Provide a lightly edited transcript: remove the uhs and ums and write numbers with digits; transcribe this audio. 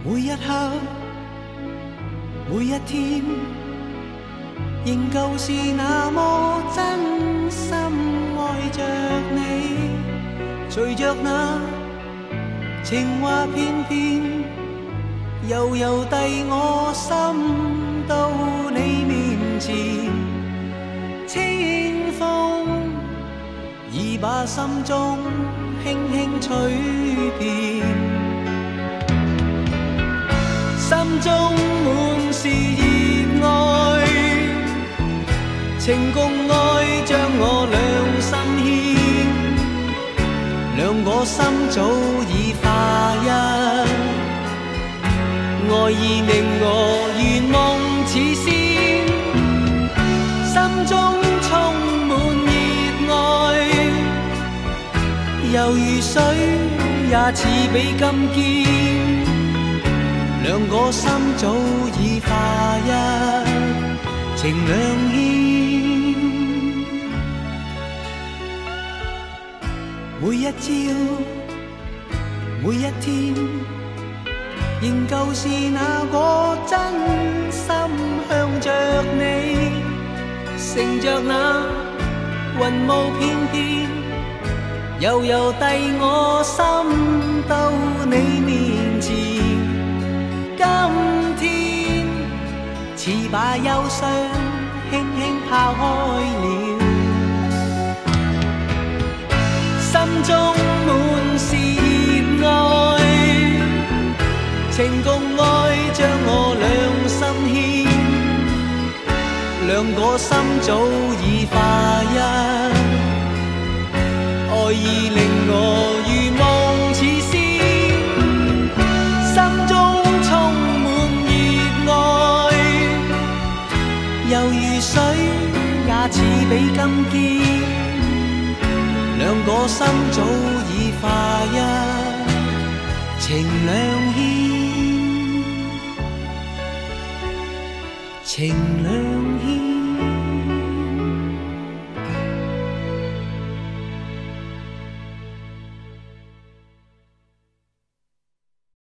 每一刻每一天，仍旧是那么真心爱着你。随着那情话片片，悠悠递我心到你面前。清风已把心中轻轻吹遍，心中满是热爱，情共爱将我两心牵，两个心早已化一，爱意令我愿梦似仙，心中充满热爱，犹如水也似比金坚，两个心早已化一，情两牽。每一朝每一天，仍舊是那個真心向着你，乘着那雲霧片片，悠悠遞我心到你面前。今天似把憂傷輕輕拋開了，心中滿是熱愛，情共愛將我兩心牽，兩個心早已化一，愛意令我如夢似仙，心中充滿熱愛，猶如水也似比金堅，兩個心早已化一，情兩牽，情兩